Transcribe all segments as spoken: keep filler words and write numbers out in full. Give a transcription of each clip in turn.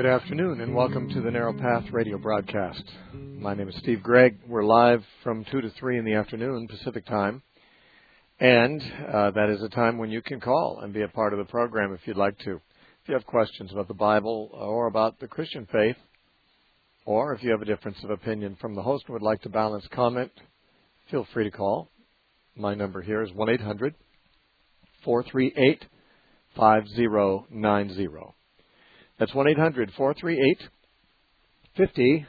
afternoon, and welcome to the Narrow Path radio broadcast. My name is Steve Gregg. We're live from two to three in the afternoon, Pacific time. And uh, that is a time when you can call and be a part of the program if you'd like to. If you have questions about the Bible or about the Christian faith, or if you have a difference of opinion from the host and would like to balance comment, feel free to call. My number here is one eight hundred, four three eight, five zero nine zero. That's one eight hundred, four three eight, five zero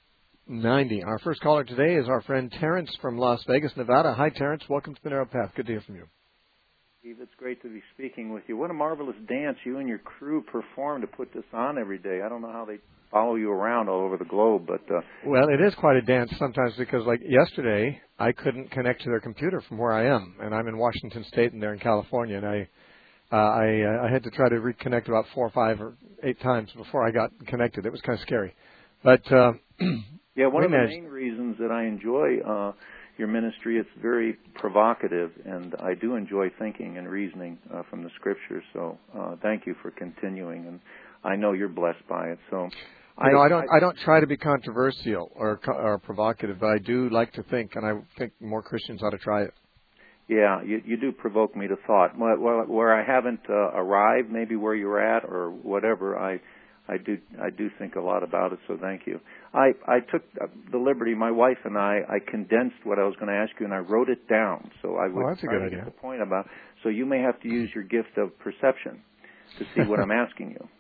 nine zero. Our first caller today is our friend Terrence from Las Vegas, Nevada. Hi, Terrence. Welcome to the Narrow Path. Good to hear from you. Steve, it's great to be speaking with you. What a marvelous dance you and your crew perform to put this on every day. I don't know how they follow you around all over the globe, but... Uh... Well, it is quite a dance sometimes because, like yesterday, I couldn't connect to their computer from where I am, and I'm in Washington State and they're in California, and I... Uh, I, uh, I had to try to reconnect about four or five or eight times before I got connected. It was kind of scary. But uh, yeah, one of the managed. main reasons that I enjoy uh, your ministry, it's very provocative, and I do enjoy thinking and reasoning uh, from the Scriptures. So uh, thank you for continuing, and I know you're blessed by it. So I, know, I don't. I, I don't try to be controversial or, or provocative, but I do like to think, and I think more Christians ought to try it. Yeah, you, you do provoke me to thought. Where, where I haven't uh, arrived, maybe where you're at or whatever, I, I do, I do think a lot about it. So thank you. I, I took the liberty. My wife and I, I condensed what I was going to ask you, and I wrote it down. So I would oh, that's a try good to idea. get the point about. So you may have to use your gift of perception to see what I'm asking you.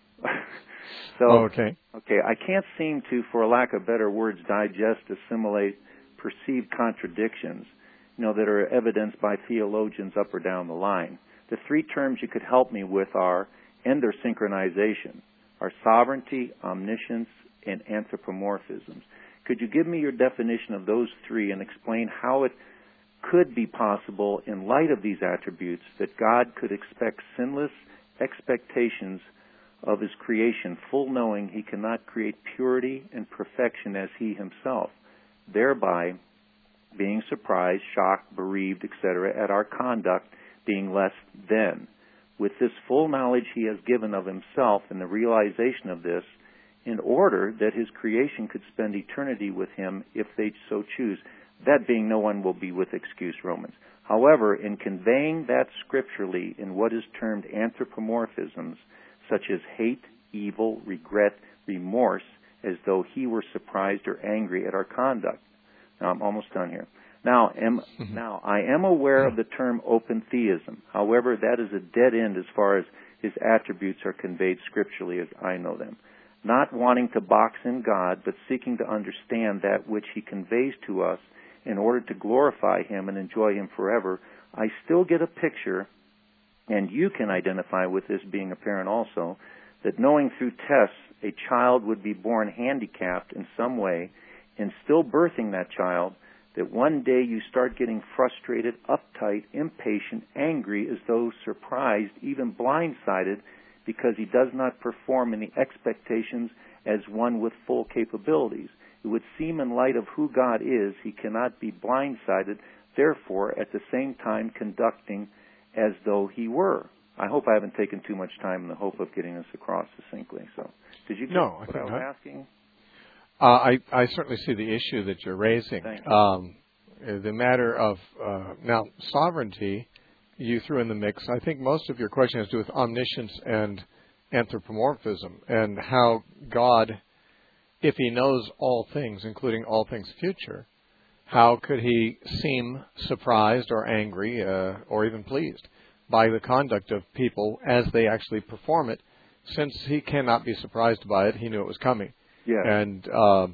so oh, okay. Okay, I can't seem to, for lack of better words, digest, assimilate perceived contradictions, you know, that are evidenced by theologians up or down the line. The three terms you could help me with are, and their synchronization, are sovereignty, omniscience, and anthropomorphisms. Could you give me your definition of those three and explain how it could be possible in light of these attributes that God could expect sinless expectations of His creation, full knowing He cannot create purity and perfection as He Himself, thereby being surprised, shocked, bereaved, et cetera, at our conduct being less than. With this full knowledge He has given of Himself and the realization of this, in order that His creation could spend eternity with Him if they so choose, that being no one will be with excuse, Romans. However, in conveying that scripturally in what is termed anthropomorphisms, such as hate, evil, regret, remorse, as though He were surprised or angry at our conduct. Now, I'm almost done here. Now, am, now, I am aware of the term open theism. However, that is a dead end as far as His attributes are conveyed scripturally as I know them. Not wanting to box in God, but seeking to understand that which He conveys to us in order to glorify Him and enjoy Him forever, I still get a picture, and you can identify with this being apparent also, that knowing through tests a child would be born handicapped in some way, and still birthing that child, that one day you start getting frustrated, uptight, impatient, angry, as though surprised, even blindsided, because he does not perform in the expectations as one with full capabilities. It would seem in light of who God is, He cannot be blindsided, therefore at the same time conducting as though He were. I hope I haven't taken too much time in the hope of getting this across succinctly. So, did you get no, what I, I was not. asking? Uh, I, I certainly see the issue that you're raising. Um, the matter of, uh, now, sovereignty, you threw in the mix. I think most of your question has to do with omniscience and anthropomorphism and how God, if He knows all things, including all things future, how could He seem surprised or angry uh, or even pleased by the conduct of people as they actually perform it, since He cannot be surprised by it? He knew it was coming. Yeah. And uh,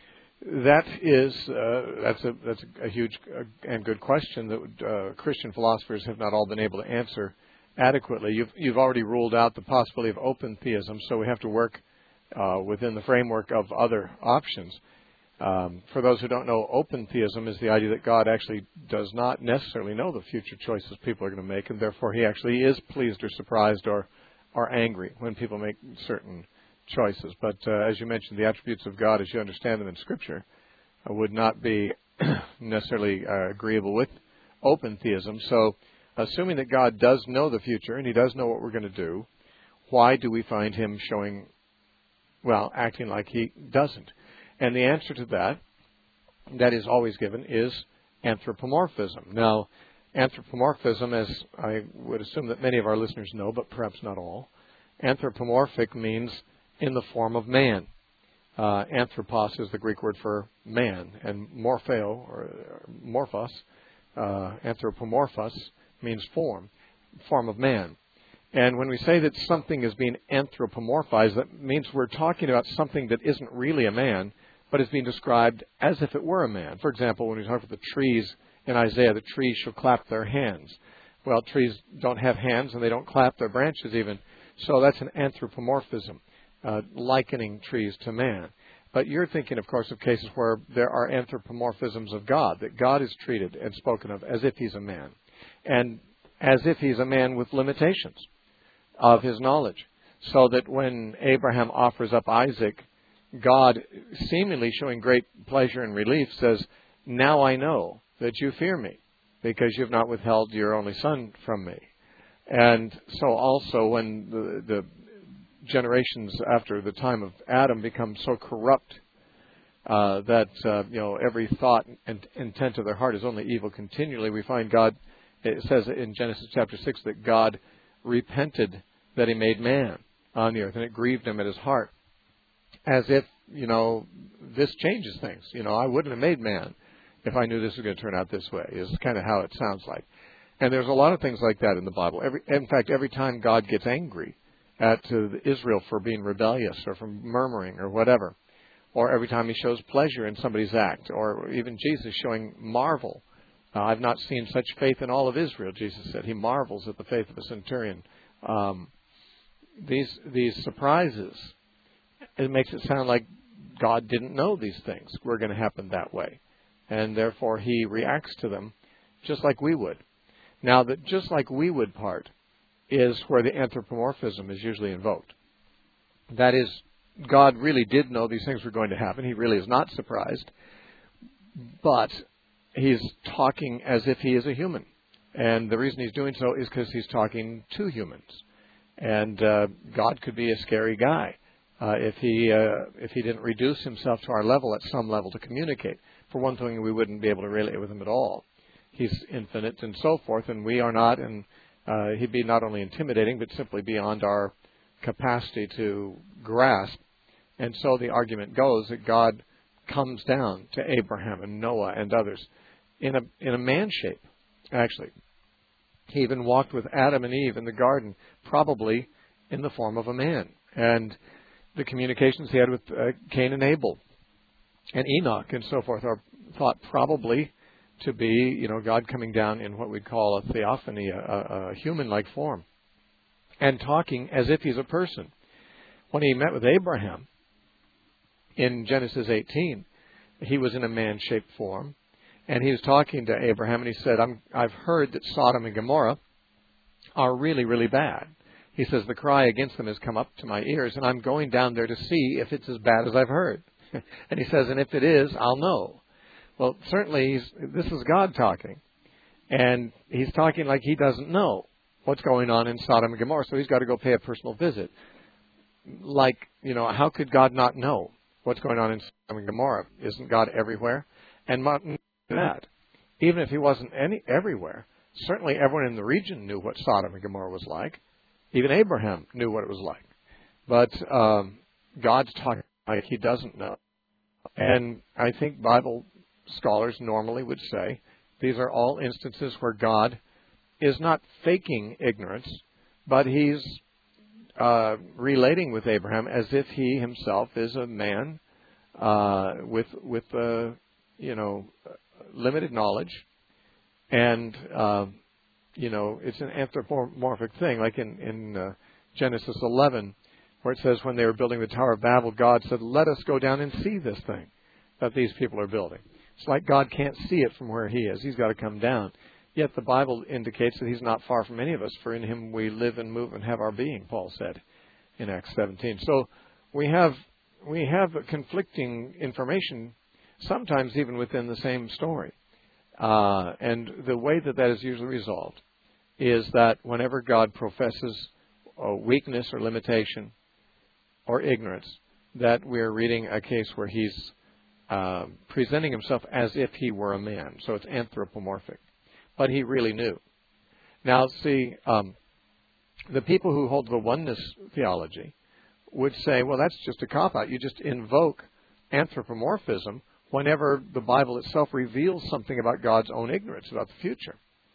that is uh, that's a that's a huge and good question that uh, Christian philosophers have not all been able to answer adequately. You've you've already ruled out the possibility of open theism, so we have to work uh, within the framework of other options. Um, for those who don't know, open theism is the idea that God actually does not necessarily know the future choices people are going to make, and therefore He actually is pleased or surprised or or angry when people make certain choices. But uh, as you mentioned, the attributes of God, as you understand them in Scripture, uh, would not be necessarily uh, agreeable with open theism. So, assuming that God does know the future and He does know what we're going to do, why do we find Him showing well, acting like he doesn't. And the answer to that, that is always given, is anthropomorphism. Now, anthropomorphism, as I would assume that many of our listeners know, but perhaps not all, anthropomorphic means in the form of man. Uh, anthropos is the Greek word for man, and morpheo, or morphos, uh, anthropomorphos, means form, form of man. And when we say that something is being anthropomorphized, that means we're talking about something that isn't really a man, but is being described as if it were a man. For example, when we talk about the trees in Isaiah, the trees shall clap their hands. Well, trees don't have hands, and they don't clap their branches even. So that's an anthropomorphism, uh, likening trees to man. But you're thinking, of course, of cases where there are anthropomorphisms of God, that God is treated and spoken of as if he's a man, and as if he's a man with limitations of his knowledge. So that when Abraham offers up Isaac, God, seemingly showing great pleasure and relief, says, now I know that you fear me, because you have not withheld your only son from me. And so also when the, the generations after the time of Adam become so corrupt uh, that uh, you know every thought and intent of their heart is only evil continually, we find God, it says in Genesis chapter six that God repented that he made man on the earth, and it grieved him at his heart, as if, you know, this changes things. You know, I wouldn't have made man if I knew this was going to turn out this way, is kind of how it sounds like. And there's a lot of things like that in the Bible. Every, in fact, every time God gets angry at uh, Israel for being rebellious or for murmuring or whatever, or every time he shows pleasure in somebody's act, or even Jesus showing marvel. Uh, I've not seen such faith in all of Israel, Jesus said. He marvels at the faith of a centurion. Um, these these surprises, it makes it sound like God didn't know these things were going to happen that way. And therefore he reacts to them just like we would. Now, the just like we would part is where the anthropomorphism is usually invoked. That is, God really did know these things were going to happen. He really is not surprised. But he's talking as if he is a human. And the reason he's doing so is because he's talking to humans. And uh, God could be a scary guy uh, if he uh, if he didn't reduce himself to our level at some level to communicate. For one thing, we wouldn't be able to relate with him at all. He's infinite and so forth, and we are not, and uh, he'd be not only intimidating, but simply beyond our capacity to grasp. And so the argument goes that God comes down to Abraham and Noah and others in a in a man shape, actually. He even walked with Adam and Eve in the garden, probably in the form of a man. And the communications he had with uh, Cain and Abel and Enoch and so forth are thought probably to be, you know, God coming down in what we'd call a theophany, a, a, a human-like form, and talking as if he's a person. When he met with Abraham in Genesis eighteen, he was in a man-shaped form, and he was talking to Abraham, and he said, I'm, I've heard that Sodom and Gomorrah are really, really bad. He says, the cry against them has come up to my ears, and I'm going down there to see if it's as bad as I've heard. And he says, and if it is, I'll know. Well, certainly, he's, this is God talking. And he's talking like he doesn't know what's going on in Sodom and Gomorrah, so he's got to go pay a personal visit. Like, you know, how could God not know what's going on in Sodom and Gomorrah? Isn't God everywhere? And not that. Even if he wasn't any everywhere, certainly everyone in the region knew what Sodom and Gomorrah was like. Even Abraham knew what it was like. But um, God's talking like he doesn't know. And I think Bible scholars normally would say these are all instances where God is not faking ignorance, but he's uh, relating with Abraham as if he himself is a man uh, with with uh, you know limited knowledge, and uh, you know it's an anthropomorphic thing, like in in uh, Genesis eleven, where it says when they were building the Tower of Babel, God said, "Let us go down and see this thing that these people are building." It's like God can't see it from where he is. He's got to come down. Yet the Bible indicates that he's not far from any of us, for in him we live and move and have our being, Paul said in Acts seventeen. So we have we have conflicting information, sometimes even within the same story. Uh, and the way that that is usually resolved is that whenever God professes a weakness or limitation or ignorance, that we're reading a case where he's uh, presenting himself as if he were a man. So it's anthropomorphic. But he really knew. Now, see, um, the people who hold the oneness theology would say, well, that's just a cop-out. You just invoke anthropomorphism whenever the Bible itself reveals something about God's own ignorance about the future.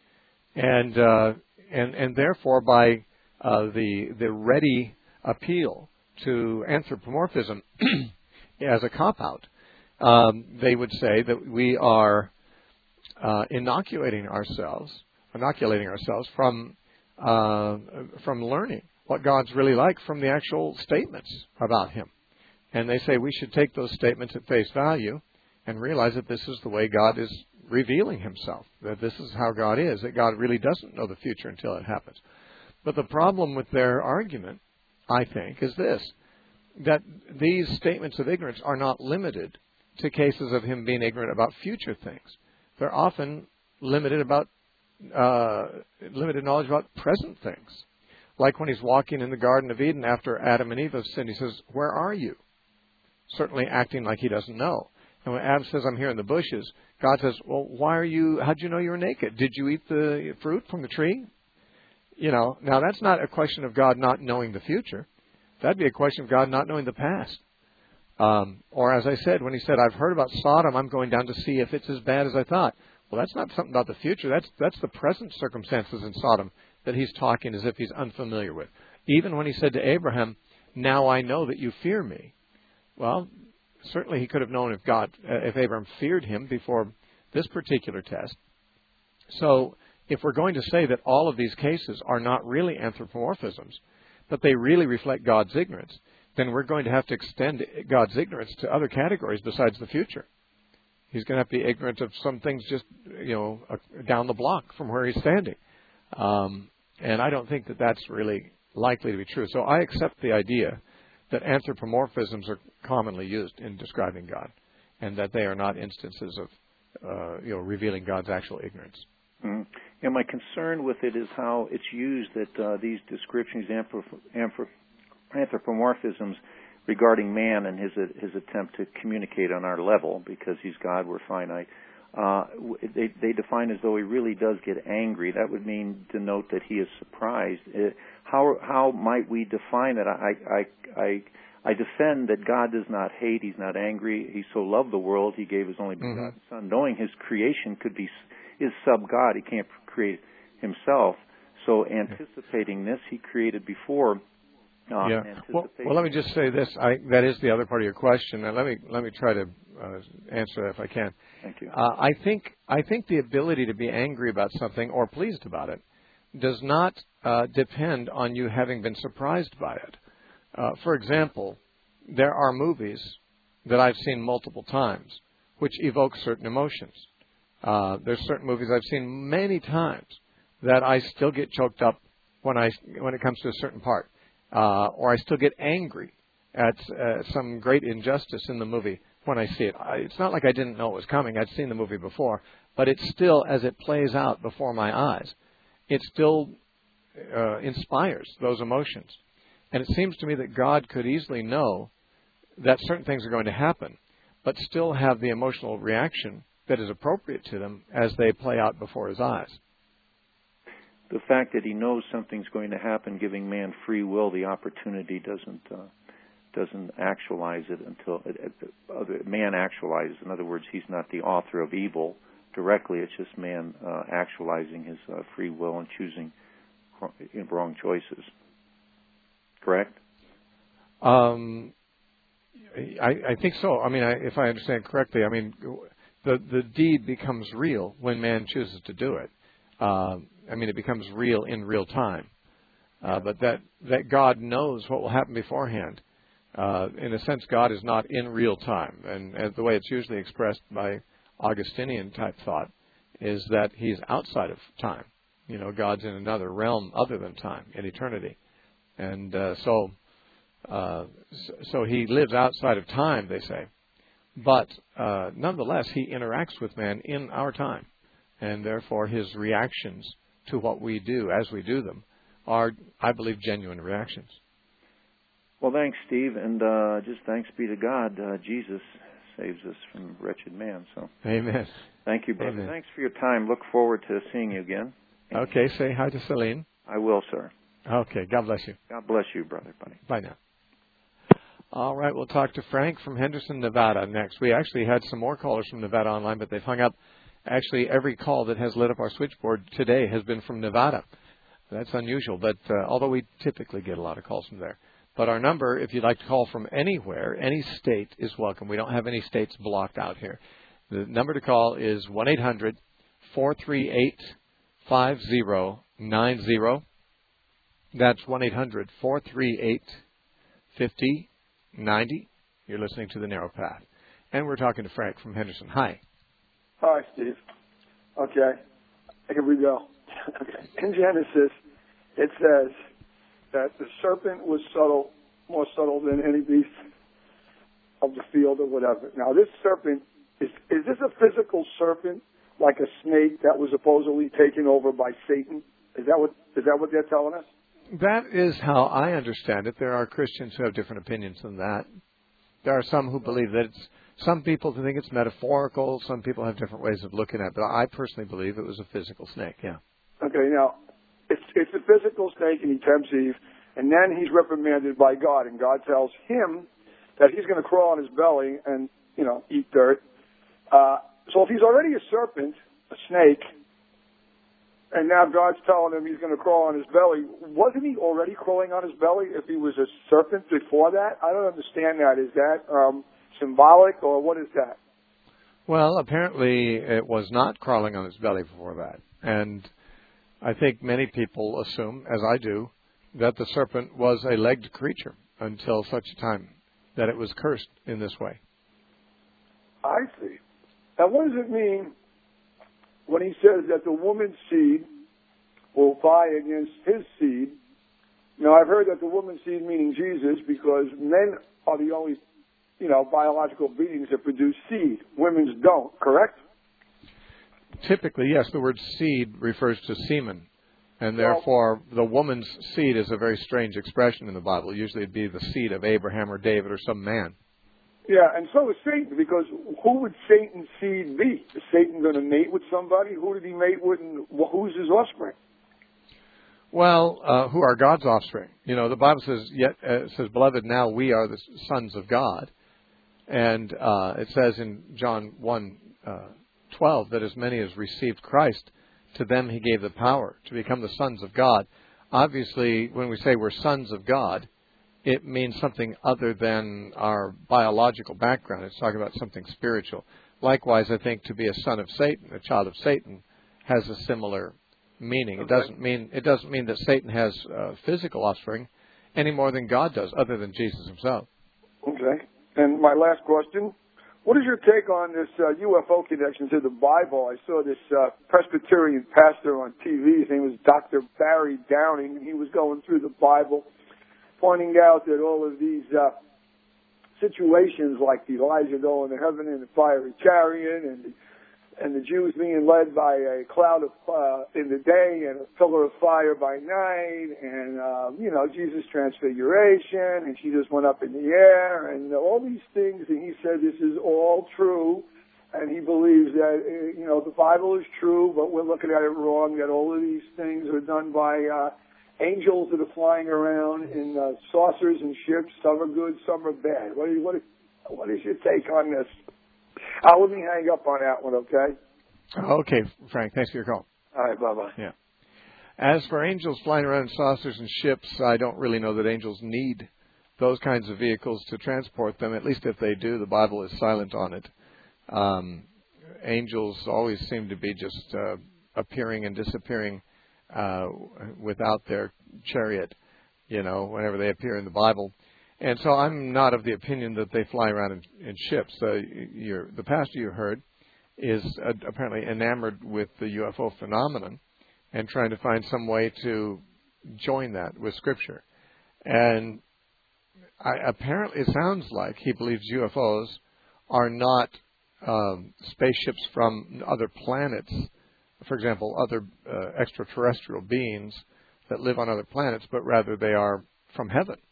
And uh, and and therefore, by uh, the the ready appeal to anthropomorphism as a cop-out, um, they would say that we are uh, inoculating ourselves, inoculating ourselves from uh, from learning what God's really like from the actual statements about Him. And they say we should take those statements at face value and realize that this is the way God is revealing Himself, that this is how God is, that God really doesn't know the future until it happens. But the problem with their argument, I think, is this, that these statements of ignorance are not limited to cases of Him being ignorant about future things. They're often limited about uh, limited knowledge about present things. Like when He's walking in the Garden of Eden after Adam and Eve have sinned, He says, "Where are you?" Certainly acting like He doesn't know. And when Adam says, "I'm here in the bushes," God says, "Well, why are you, how'd you know you were naked? Did you eat the fruit from the tree?" You know, now that's not a question of God not knowing the future. That'd be a question of God not knowing the past. Um, or as I said, when He said, "I've heard about Sodom, I'm going down to see if it's as bad as I thought." Well, that's not something about the future. That's that's the present circumstances in Sodom that He's talking as if He's unfamiliar with. Even when He said to Abraham, "Now I know that you fear me." Well, certainly He could have known if God, uh, if Abraham feared Him before this particular test. So if we're going to say that all of these cases are not really anthropomorphisms, but they really reflect God's ignorance, then we're going to have to extend God's ignorance to other categories besides the future. He's going to have to be ignorant of some things just, you know, uh, down the block from where He's standing. Um, and I don't think that that's really likely to be true. So I accept the idea that anthropomorphisms are commonly used in describing God, and that they are not instances of, uh, you know, revealing God's actual ignorance. Mm-hmm. And my concern with it is how it's used, that uh, these descriptions, anthrop- anthropomorphisms regarding man and his his attempt to communicate on our level, because He's God, we're finite. Uh, they, they define as though He really does get angry. That would mean denote that He is surprised. Uh, how how might we define it? I I I I defend that God does not hate. He's not angry. He so loved the world, He gave His only begotten mm-hmm. Son, knowing His creation could be is sub God. He can't create Himself. So anticipating this, He created before. Uh, yeah. Well, well, let me just say this. I, that is the other part of your question, and let me let me try to uh, answer that if I can. Thank you. Uh, I think I think the ability to be angry about something or pleased about it does not uh, depend on you having been surprised by it. Uh, for example, there are movies that I've seen multiple times which evoke certain emotions. Uh, there's certain movies I've seen many times that I still get choked up when I when it comes to a certain part. Uh, or I still get angry at uh, some great injustice in the movie when I see it. I, it's not like I didn't know it was coming. I'd seen the movie before. But it still, as it plays out before my eyes, it still uh, inspires those emotions. And it seems to me that God could easily know that certain things are going to happen, but still have the emotional reaction that is appropriate to them as they play out before His eyes. The fact that He knows something's going to happen, giving man free will, the opportunity doesn't uh, doesn't actualize it until it, it, other, man actualizes. In other words, He's not the author of evil directly. It's just man uh, actualizing his uh, free will and choosing wrong choices. Correct? Um, I, I think so. I mean, I, if I understand correctly, I mean, the the deed becomes real when man chooses to do it. Uh, I mean, it becomes real in real time. Uh, but that, that God knows what will happen beforehand. Uh, in a sense, God is not in real time. And, and the way it's usually expressed by Augustinian-type thought is that He's outside of time. You know, God's in another realm other than time, in eternity. And uh, so, uh, so He lives outside of time, they say. But uh, nonetheless, He interacts with man in our time. And therefore, His reactions to what we do as we do them are, I believe, genuine reactions. Well, thanks, Steve, and uh, just thanks be to God. Uh, Jesus saves us from wretched man. So, amen. Thank you, brother. Amen. Thanks for your time. Look forward to seeing you again. Okay, say hi to Celine. I will, sir. Okay, God bless you. God bless you, brother, buddy. Bye now. All right, we'll talk to Frank from Henderson, Nevada next. We actually had some more callers from Nevada online, but they've hung up. Actually, every call that has lit up our switchboard today has been from Nevada. That's unusual, but uh, although we typically get a lot of calls from there. But our number, if you'd like to call from anywhere, any state is welcome. We don't have any states blocked out here. The number to call is one eight hundred four three eight five zero nine zero. That's one eight hundred four three eight five zero nine zero. You're listening to The Narrow Path. And we're talking to Frank from Henderson. Hi. Hi, Steve. Okay. Here we go. Okay. In Genesis, it says that the serpent was subtle, more subtle than any beast of the field or whatever. Now, this serpent, is, is this a physical serpent, like a snake that was supposedly taken over by Satan? Is that what is that what they're telling us? That is how I understand it. There are Christians who have different opinions than that. There are some who believe that it's, some people think it's metaphorical. Some people have different ways of looking at it. But I personally believe it was a physical snake, yeah. Okay, now, it's, it's a physical snake and he tempts Eve, and then he's reprimanded by God, and God tells him that he's going to crawl on his belly and, you know, eat dirt. Uh, so if he's already a serpent, a snake, and now God's telling him he's going to crawl on his belly, wasn't he already crawling on his belly if he was a serpent before that? I don't understand that. Is that um, symbolic, or what is that? Well, apparently it was not crawling on its belly before that. And I think many people assume, as I do, that the serpent was a legged creature until such a time that it was cursed in this way. I see. Now, what does it mean when he says that the woman's seed will vie against his seed? Now, I've heard that the woman's seed meaning Jesus, because men are the only, you know, biological beings that produce seed. Women's don't, correct? Typically, yes, the word seed refers to semen. And therefore, the woman's seed is a very strange expression in the Bible. Usually it'd be the seed of Abraham or David or some man. Yeah, and so is Satan, because who would Satan's seed be? Is Satan going to mate with somebody? Who did he mate with, and who's his offspring? Well, uh, who are God's offspring? You know, the Bible says, "Yet uh, it says, beloved, now we are the sons of God." And uh, it says in John one twelve that as many as received Christ, to them he gave the power to become the sons of God. Obviously, when we say we're sons of God, it means something other than our biological background. It's talking about something spiritual. Likewise, I think to be a son of Satan, a child of Satan, has a similar meaning. Okay. It doesn't mean it doesn't mean that Satan has uh, physical offspring any more than God does, other than Jesus himself. Okay. And my last question: what is your take on this uh, U F O connection to the Bible? I saw this uh, Presbyterian pastor on T V. His name was Doctor Barry Downing, and he was going through the Bible, pointing out that all of these uh, situations, like the Elijah going to heaven in a fiery chariot, and the, and the Jews being led by a cloud of uh, in the day and a pillar of fire by night, and uh, you know, Jesus' transfiguration, and Jesus went up in the air, and all these things. And he said this is all true, and he believes that uh, you know, the Bible is true, but we're looking at it wrong. That all of these things are done by uh, angels that are flying around in uh, saucers and ships. Some are good, some are bad. What is, what is, what is your take on this? Uh, let me hang up on that one, okay? Okay, Frank. Thanks for your call. All right, bye-bye. Yeah. As for angels flying around in saucers and ships, I don't really know that angels need those kinds of vehicles to transport them. At least if they do, the Bible is silent on it. Um, angels always seem to be just uh, appearing and disappearing uh, without their chariot, you know, whenever they appear in the Bible. And so I'm not of the opinion that they fly around in, in ships. Uh, you're, the pastor you heard is uh, apparently enamored with the U F O phenomenon and trying to find some way to join that with Scripture. And I, apparently it sounds like he believes U F Os are not um, spaceships from other planets, for example, other uh, extraterrestrial beings that live on other planets, but rather they are from heaven.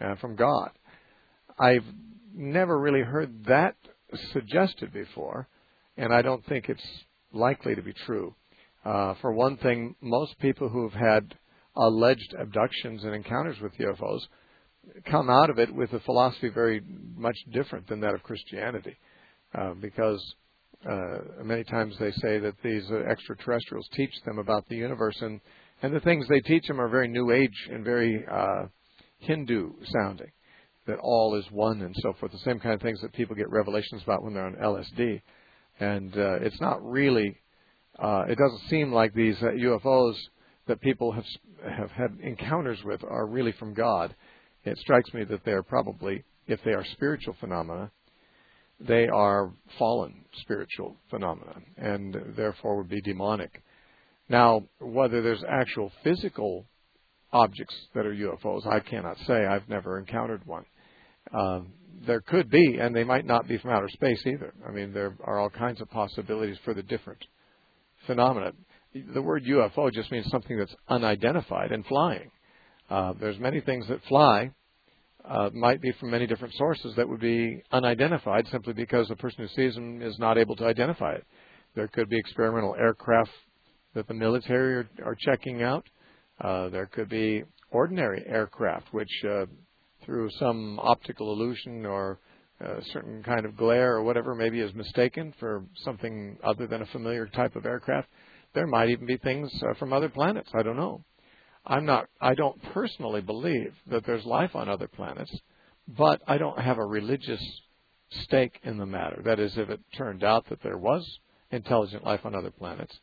uh, from God. I've never really heard that suggested before, and I don't think it's likely to be true. Uh, for one thing, most people who have had alleged abductions and encounters with U F Os come out of it with a philosophy very much different than that of Christianity, uh, because uh, many times they say that these uh, extraterrestrials teach them about the universe, and, and the things they teach them are very New Age and very uh, Hindu sounding, that all is one and so forth, the same kind of things that people get revelations about when they're on L S D. And uh, it's not really, uh, it doesn't seem like these uh, U F Os that people have have had encounters with are really from God. It strikes me that they are probably, if they are spiritual phenomena, they are fallen spiritual phenomena, and therefore would be demonic. Now, whether there's actual physical objects that are U F Os, I cannot say. I've never encountered one. Uh, there could be, and they might not be from outer space either. I mean, there are all kinds of possibilities for the different phenomena. The word U F O just means something that's unidentified and flying. Uh, there's many things that fly, uh, might be from many different sources that would be unidentified simply because the person who sees them is not able to identify it. There could be experimental aircraft that the military are, are checking out. Uh, there could be ordinary aircraft which, uh, through some optical illusion or a certain kind of glare or whatever, maybe is mistaken for something other than a familiar type of aircraft. There might even be things uh, from other planets. I don't know. I'm not, I don't personally believe that there's life on other planets, but I don't have a religious stake in the matter. That is, if it turned out that there was intelligent life on other planets,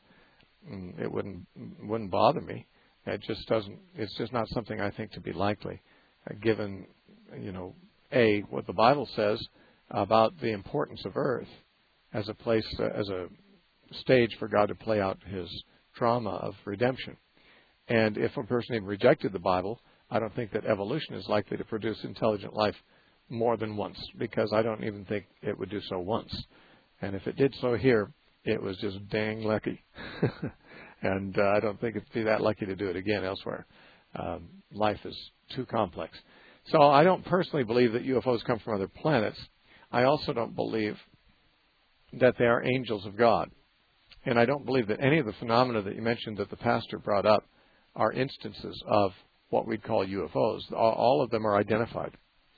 it wouldn't wouldn't bother me. It just doesn't, it's just not something I think to be likely, uh, given, you know, A, what the Bible says about the importance of Earth as a place, uh, as a stage for God to play out his drama of redemption. And if a person even rejected the Bible, I don't think that evolution is likely to produce intelligent life more than once, because I don't even think it would do so once. And if it did so here, it was just dang lucky. And uh, I don't think it'd be that lucky to do it again elsewhere. Um, life is too complex. So I don't personally believe that U F Os come from other planets. I also don't believe that they are angels of God. And I don't believe that any of the phenomena that you mentioned that the pastor brought up are instances of what we'd call U F Os. All of them are identified.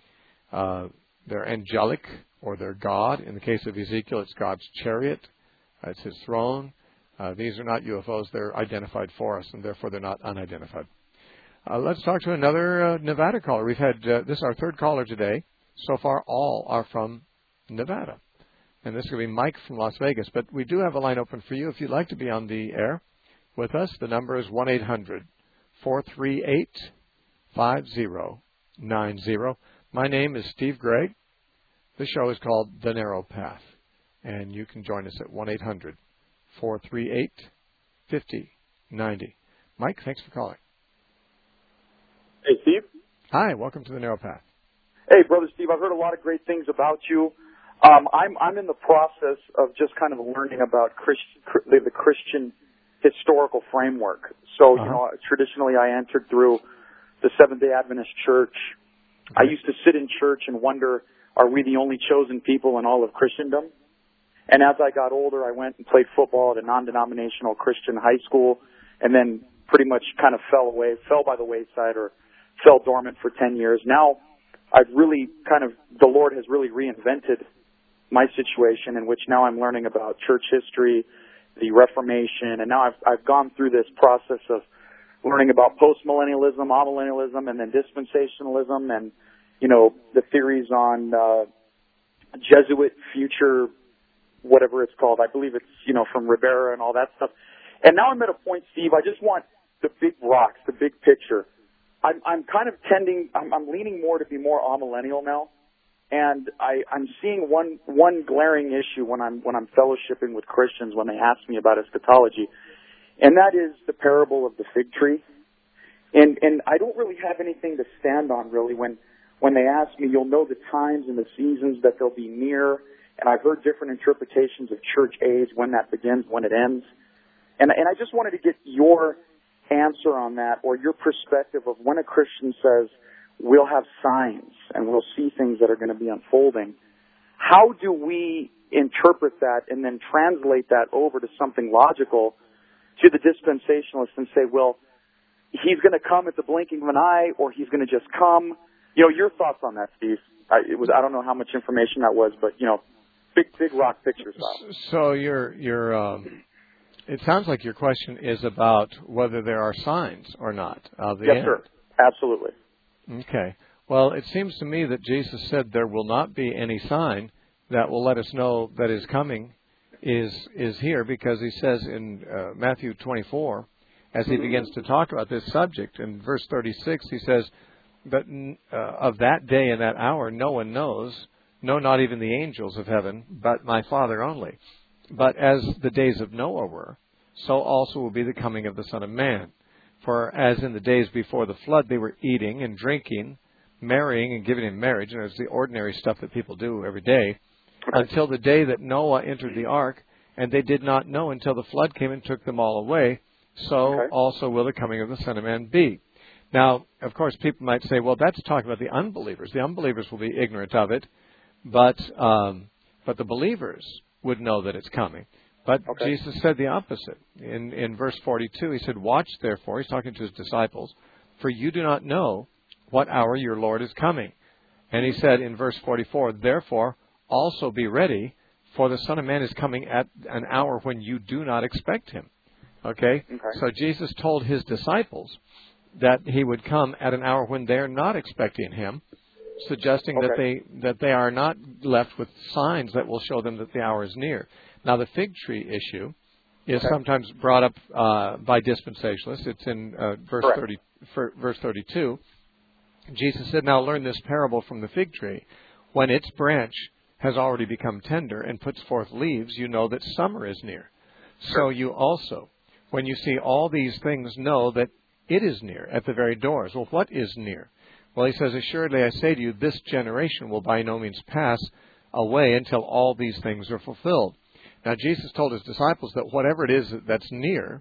Uh, they're angelic, or they're God. In the case of Ezekiel, it's God's chariot. Uh, it's his throne. Uh, these are not U F Os. They're identified for us, and therefore they're not unidentified. Uh, let's talk to another uh, Nevada caller. We've had, uh, this is our third caller today. So far, all are from Nevada. And this is going to be Mike from Las Vegas. But we do have a line open for you if you'd like to be on the air with us. The number is one eight hundred four three eight five zero nine zero. My name is Steve Gregg. The show is called The Narrow Path. And you can join us at one eight hundred four three eight five zero nine zero. Mike, thanks for calling. Hey, Steve. Hi, welcome to The Narrow Path. Hey, Brother Steve, I've heard a lot of great things about you. Um, I'm, I'm in the process of just kind of learning about Christ, the Christian historical framework. So, uh-huh. you know, traditionally I entered through the Seventh-day Adventist Church. Okay. I used to sit in church and wonder, are we the only chosen people in all of Christendom? And as I got older, I went and played football at a non-denominational Christian high school, and then pretty much kind of fell away, fell by the wayside, or fell dormant for ten years. Now, I've really kind of, the Lord has really reinvented my situation, in which now I'm learning about church history, the Reformation, and now I've, I've gone through this process of learning about postmillennialism, amillennialism, and then dispensationalism, and, you know, the theories on uh, Jesuit future, whatever it's called. I believe it's, you know, from Ribera and all that stuff. And now I'm at a point, Steve, I just want the big rocks, the big picture. I'm, I'm kind of tending, I'm, I'm leaning more to be more amillennial now. And I, I'm seeing one one glaring issue when I'm when I'm fellowshipping with Christians when they ask me about eschatology, and that is the parable of the fig tree. And and I don't really have anything to stand on really when when they ask me, you'll know the times and the seasons that they'll be near. And I've heard different interpretations of church age, when that begins, when it ends. And and I just wanted to get your answer on that, or your perspective of when a Christian says, we'll have signs and we'll see things that are going to be unfolding. How do we interpret that and then translate that over to something logical to the dispensationalists and say, well, he's going to come at the blinking of an eye, or he's going to just come? You know, your thoughts on that, Steve? I, it was I don't know how much information that was, but you know, big big rock picture stuff. So your your um, it sounds like your question is about whether there are signs or not of the yes, end. sir. Absolutely. Okay. Well, it seems to me that Jesus said there will not be any sign that will let us know that his coming is is here, because he says in uh, Matthew twenty-four, as he begins to talk about this subject, in verse thirty-six, he says, but uh, of that day and that hour no one knows, no, not even the angels of heaven, but my Father only. But as the days of Noah were, so also will be the coming of the Son of Man. For as in the days before the flood, they were eating and drinking, marrying and giving in marriage, and it's the ordinary stuff that people do every day, until the day that Noah entered the ark, and they did not know until the flood came and took them all away. So okay. also will the coming of the Son of Man be. Now, of course, people might say, well, that's talking about the unbelievers. The unbelievers will be ignorant of it, but um, but the believers would know that it's coming. But okay. Jesus said the opposite. In, in verse forty-two, he said, watch, therefore, he's talking to his disciples, for you do not know what hour your Lord is coming. And he said in verse forty-four, therefore, also be ready, for the Son of Man is coming at an hour when you do not expect him. Okay? okay? So Jesus told his disciples that he would come at an hour when they're not expecting him, suggesting okay. that they that they are not left with signs that will show them that the hour is near. Now, the fig tree issue is okay. sometimes brought up uh, by dispensationalists. It's in uh, verse thirty, verse thirty-two. Jesus said, now learn this parable from the fig tree. When its branch has already become tender and puts forth leaves, you know that summer is near. So you also, when you see all these things, know that it is near, at the very doors. Well, what is near? Well, he says, assuredly I say to you, this generation will by no means pass away until all these things are fulfilled. Now, Jesus told his disciples that whatever it is that's near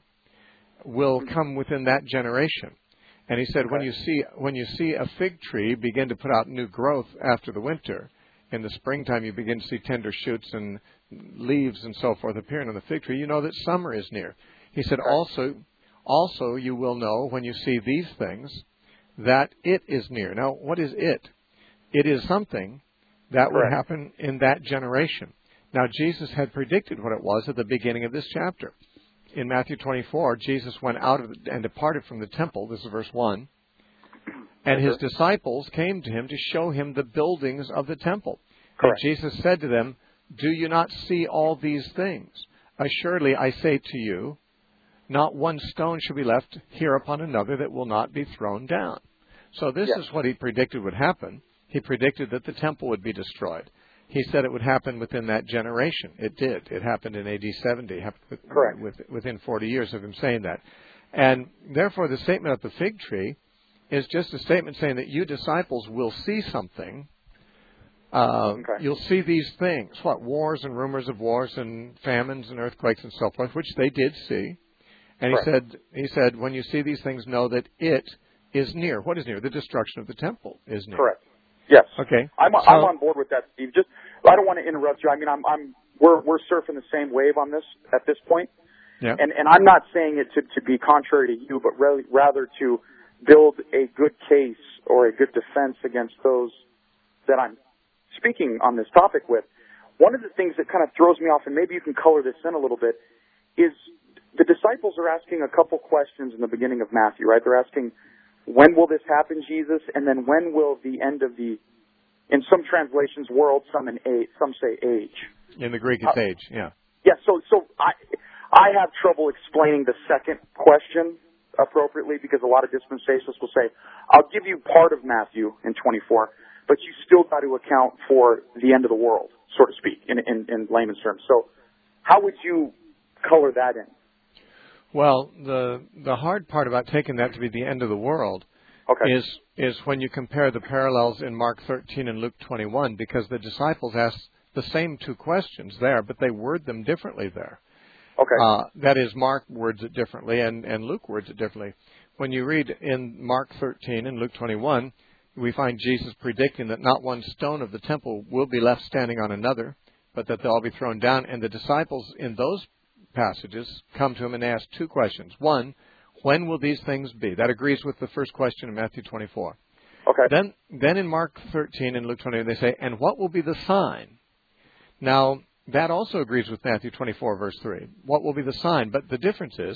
will come within that generation. And he said, okay. when you see when you see a fig tree begin to put out new growth after the winter, in the springtime you begin to see tender shoots and leaves and so forth appearing on the fig tree, you know that summer is near. He said, okay. also, also you will know when you see these things that it is near. Now, what is it? It is something that Correct. Would happen in that generation. Now, Jesus had predicted what it was at the beginning of this chapter. In Matthew twenty-four, Jesus went out of the, and departed from the temple. This is verse one. And his disciples came to him to show him the buildings of the temple. Correct. And Jesus said to them, do you not see all these things? Assuredly, I say to you, not one stone shall be left here upon another that will not be thrown down. So this yes. is what he predicted would happen. He predicted that the temple would be destroyed. He said it would happen within that generation. It did. It happened in A D seventy, happened Correct. With, within forty years of him saying that. And therefore, the statement of the fig tree is just a statement saying that you disciples will see something. Uh, okay. You'll see these things. What? Wars and rumors of wars and famines and earthquakes and so forth, which they did see. And he said, he said, when you see these things, know that it is near. What is near? The destruction of the temple is near. Correct. Yes. Okay. I'm, so, I'm on board with that, Steve. Just, I don't want to interrupt you. I mean, I'm, I'm, we're, we're surfing the same wave on this at this point. Yeah. And, and I'm not saying it to, to be contrary to you, but really, rather to build a good case or a good defense against those that I'm speaking on this topic with. One of the things that kind of throws me off, and maybe you can color this in a little bit, is the disciples are asking a couple questions in the beginning of Matthew, right? They're asking, when will this happen, Jesus? And then when will the end of the, in some translations, world, some in age, some say age. In the Greek, it's uh, age, yeah. Yeah, so so I I have trouble explaining the second question appropriately because a lot of dispensationalists will say, I'll give you part of Matthew in twenty-four, but you still got to account for the end of the world, so to speak, in, in, in layman's terms. So how would you color that in? Well, the the hard part about taking that to be the end of the world okay. is is when you compare the parallels in Mark thirteen and Luke twenty-one, because the disciples asked the same two questions there, but they word them differently there. Okay. Uh, that is, Mark words it differently, and, and Luke words it differently. When you read in Mark thirteen and Luke twenty-one, we find Jesus predicting that not one stone of the temple will be left standing on another, but that they'll all be thrown down. And the disciples in those passages come to him and ask two questions. One, when will these things be? That agrees with the first question in Matthew twenty-four. Okay. Then, then in Mark thirteen and Luke twenty, they say, and what will be the sign? Now, that also agrees with Matthew twenty-four, verse three. What will be the sign? But the difference is,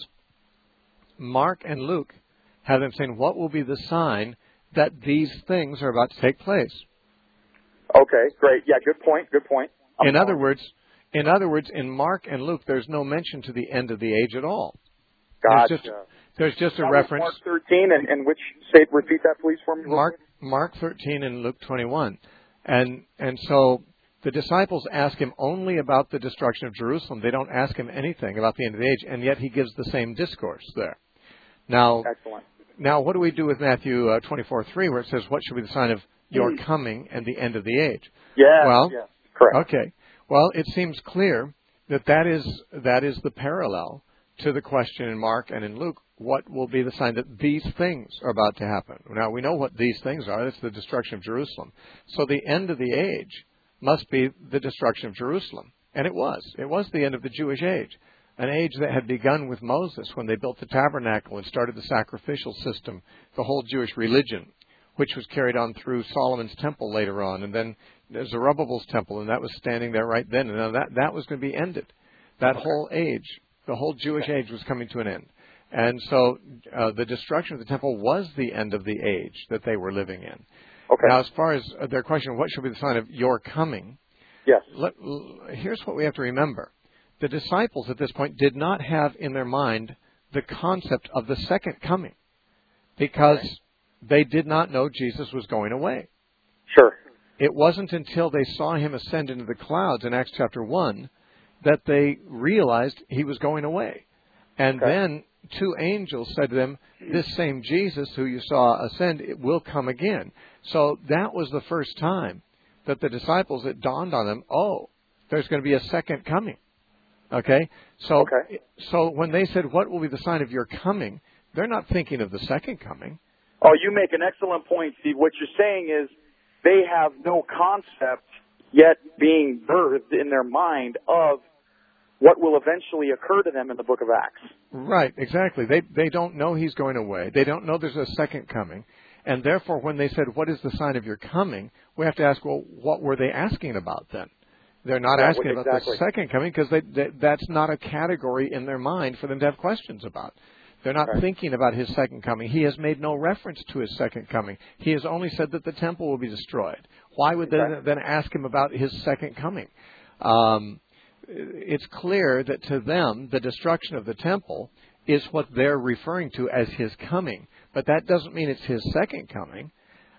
Mark and Luke have them saying, what will be the sign that these things are about to take place? Okay, great. Yeah, good point, good point. I'm in following. other words, in other words, in Mark and Luke, there's no mention to the end of the age at all. Gotcha. There's just, there's just a that reference. Mark thirteen, and, and which, say, repeat that please for me. Mark, Mark thirteen and Luke twenty-one. And, and so the disciples ask him only about the destruction of Jerusalem. They don't ask him anything about the end of the age, and yet he gives the same discourse there. Now, Excellent. Now, what do we do with Matthew uh, twenty-four three, where it says, what should be the sign of your coming and the end of the age? Yeah, well, yes, correct. Okay. Well, it seems clear that that is, that is the parallel to the question in Mark and in Luke, what will be the sign that these things are about to happen? Now, we know what these things are. That's the destruction of Jerusalem. So the end of the age must be the destruction of Jerusalem. And it was. It was the end of the Jewish age, an age that had begun with Moses when they built the tabernacle and started the sacrificial system, the whole Jewish religion, which was carried on through Solomon's temple later on, and then Zerubbabel's temple, and that was standing there right then. And that, that was going to be ended. That whole age, the whole Jewish age was coming to an end. And so uh, the destruction of the temple was the end of the age that they were living in. Okay. Now, as far as their question, what should be the sign of your coming? Yes. Let, here's what we have to remember. The disciples at this point did not have in their mind the concept of the second coming because okay. they did not know Jesus was going away. Sure. It wasn't until they saw him ascend into the clouds in Acts chapter one that they realized he was going away. And okay. then two angels said to them, this same Jesus who you saw ascend, it will come again. So that was the first time that the disciples, it dawned on them, oh, there's going to be a second coming. Okay? So, okay. so when they said, what will be the sign of your coming, they're not thinking of the second coming. Oh, you make an excellent point, Steve. What you're saying is they have no concept yet being birthed in their mind of what will eventually occur to them in the book of Acts. Right, exactly. They they don't know he's going away. They don't know there's a second coming. And therefore, when they said, what is the sign of your coming, we have to ask, well, what were they asking about then? They're not yeah, asking exactly. about the second coming because they, they, that's not a category in their mind for them to have questions about. They're not right. thinking about his second coming. He has made no reference to his second coming. He has only said that the temple will be destroyed. Why would exactly. they then ask him about his second coming? Um, it's clear that to them, the destruction of the temple is what they're referring to as his coming. But that doesn't mean it's his second coming.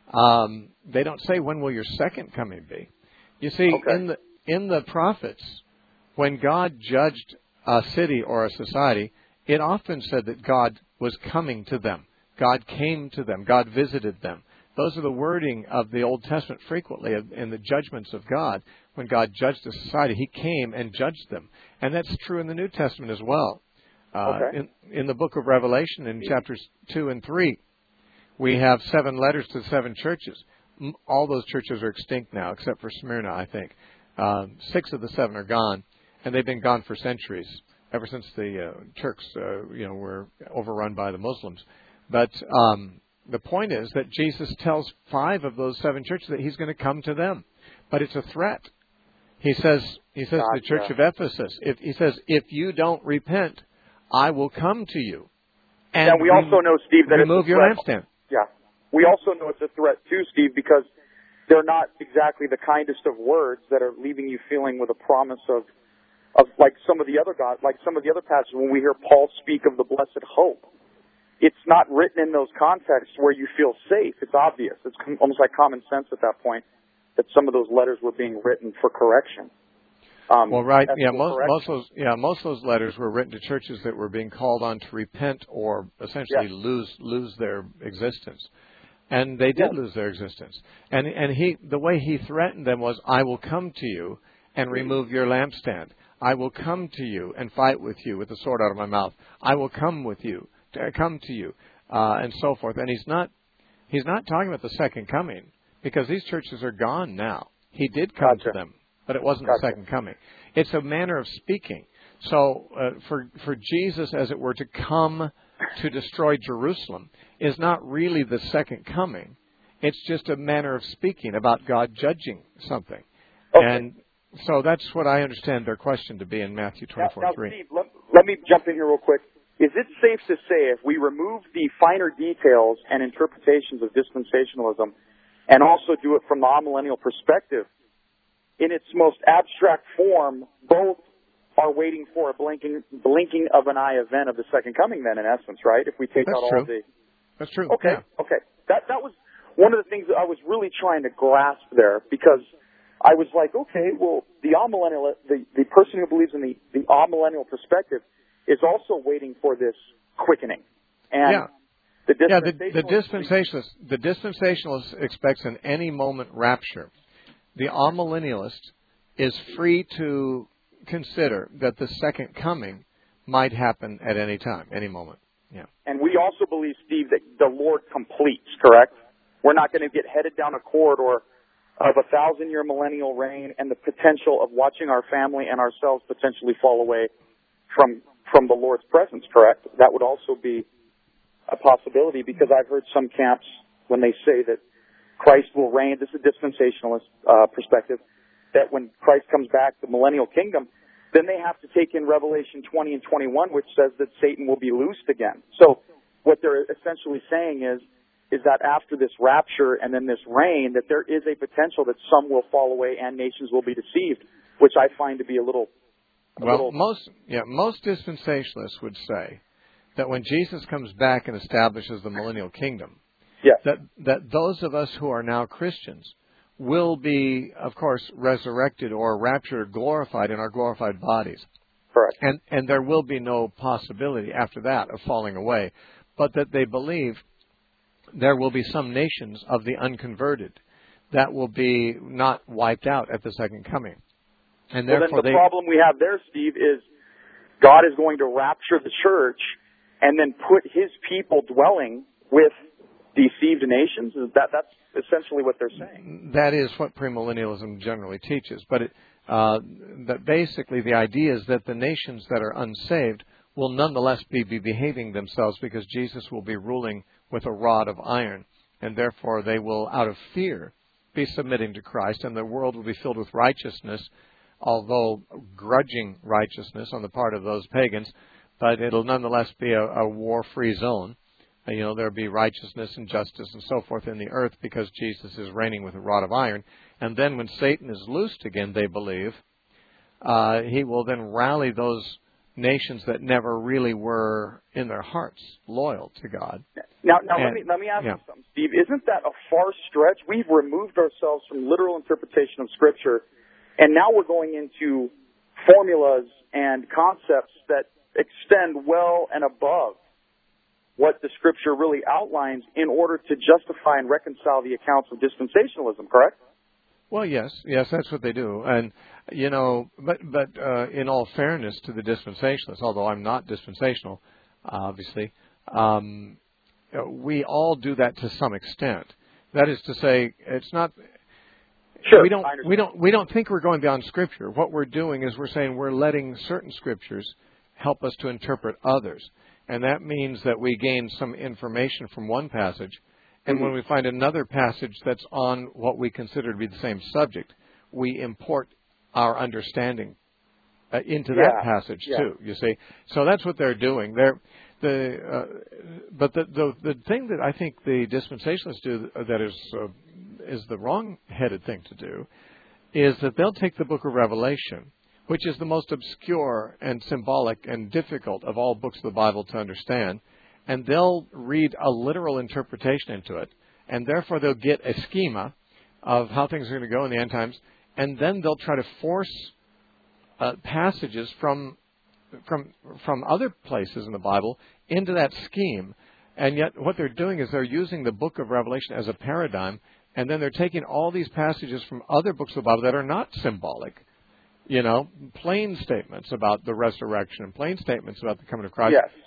Um, they don't say, when will your second coming be? You see, okay. in the in the prophets, when God judged a city or a society, it often said that God was coming to them. God came to them. God visited them. Those are the wording of the Old Testament frequently in the judgments of God. When God judged a society, he came and judged them. And that's true in the New Testament as well. Uh, okay. in, in the book of Revelation, in chapters two and three, we have seven letters to seven churches. All those churches are extinct now, except for Smyrna, I think. Uh, six of the seven are gone, and they've been gone for centuries, ever since the uh, Turks, uh, you know, were overrun by the Muslims. But um, the point is that Jesus tells five of those seven churches that he's going to come to them, but it's a threat. He says, he says to the church of Ephesus, if, he says, if you don't repent, I will come to you. And yeah, we rem- also know, Steve, that remove it's a your threat. lampstand. Yeah, we also know it's a threat too, Steve, because they're not exactly the kindest of words that are leaving you feeling with a promise of, of like some of the other God, like some of the other passages when we hear Paul speak of the blessed hope. It's not written in those contexts where you feel safe. It's obvious. It's com- almost like common sense at that point that some of those letters were being written for correction. Um, well, right, yeah, most, most of those, yeah, most of those letters were written to churches that were being called on to repent or essentially yes. lose lose their existence, and they did yes. lose their existence. And and he, the way he threatened them was, "I will come to you and remove your lampstand. I will come to you and fight with you with the sword out of my mouth. I will come with you, to come to you, uh, and so forth." And he's not He's not talking about the second coming, because these churches are gone now. He did come Gotcha. to them, but it wasn't Gotcha. the second coming. It's a manner of speaking. So uh, for for Jesus, as it were, to come to destroy Jerusalem is not really the second coming. It's just a manner of speaking about God judging something. Okay. And so that's what I understand their question to be in Matthew twenty-four Now, now three. Steve, let, let me jump in here real quick. Is it safe to say if we remove the finer details and interpretations of dispensationalism and also do it from the amillennial perspective, in its most abstract form, both are waiting for a blinking blinking of an eye event of the second coming then, in essence, right? If we take That's out all true. the... That's true. Okay, Yeah. okay. That that was one of the things that I was really trying to grasp there, because I was like, okay, well, the amillennial, the, the person who believes in the, the amillennial perspective is also waiting for this quickening. And Yeah. the Yeah, the, the dispensationalist... dispensationalist, the dispensationalist expects an any moment rapture. The amillennialist is free to consider that the second coming might happen at any time, any moment. Yeah. And we also believe, Steve, that the Lord completes, correct? We're not going to get headed down a corridor of a thousand-year millennial reign and the potential of watching our family and ourselves potentially fall away from from the Lord's presence, correct? That would also be a possibility, because I've heard some camps, when they say that Christ will reign, this is a dispensationalist uh, perspective, that when Christ comes back, the millennial kingdom, then they have to take in Revelation twenty and twenty-one, which says that Satan will be loosed again. So what they're essentially saying is, is that after this rapture and then this reign, that there is a potential that some will fall away and nations will be deceived, which I find to be a little... A well, little most yeah, most dispensationalists would say that when Jesus comes back and establishes the millennial kingdom, yes. that that those of us who are now Christians will be, of course, resurrected or raptured, glorified in our glorified bodies. Correct. And and there will be no possibility after that of falling away, but that they believe there will be some nations of the unconverted that will be not wiped out at the second coming. And well, therefore then the they, problem we have there, Steve, is God is going to rapture the church and then put his people dwelling with deceived nations. That That's essentially what they're saying. That is what premillennialism generally teaches. But it, uh, that basically the idea is that the nations that are unsaved will nonetheless be, be behaving themselves, because Jesus will be ruling with a rod of iron. And therefore they will, out of fear, be submitting to Christ, and the world will be filled with righteousness, although grudging righteousness on the part of those pagans, but it'll nonetheless be a, a war-free zone. You know, there'll be righteousness and justice and so forth in the earth, because Jesus is reigning with a rod of iron. And then when Satan is loosed again, they believe, uh, he will then rally those nations that never really were in their hearts loyal to God. Now, now and, let me let me ask yeah. you something, Steve. Isn't that a far stretch? We've removed ourselves from literal interpretation of Scripture, and now we're going into formulas and concepts that extend well and above what the Scripture really outlines in order to justify and reconcile the accounts of dispensationalism, correct? Well, yes, yes, that's what they do. And, you know, but but uh, in all fairness to the dispensationalists, although I'm not dispensational, obviously, um, we all do that to some extent. That is to say, it's not... Sure, we don't we don't we don't think we're going beyond Scripture. What we're doing is we're saying we're letting certain Scriptures help us to interpret others. And that means that we gain some information from one passage, and mm-hmm. when we find another passage that's on what we consider to be the same subject, we import our understanding uh, into yeah. that passage yeah. too. You see, so that's what they're doing. They're the uh, but the, the the thing that I think the dispensationalists do that is uh, is the wrong-headed thing to do is that they'll take the Book of Revelation, which is the most obscure and symbolic and difficult of all books of the Bible to understand, and they'll read a literal interpretation into it, and therefore they'll get a schema of how things are going to go in the end times, and then they'll try to force uh, passages from from from other places in the Bible into that scheme. And yet what they're doing is they're using the book of Revelation as a paradigm, and then they're taking all these passages from other books of the Bible that are not symbolic. You know, plain statements about the resurrection and plain statements about the coming of Christ. Yes.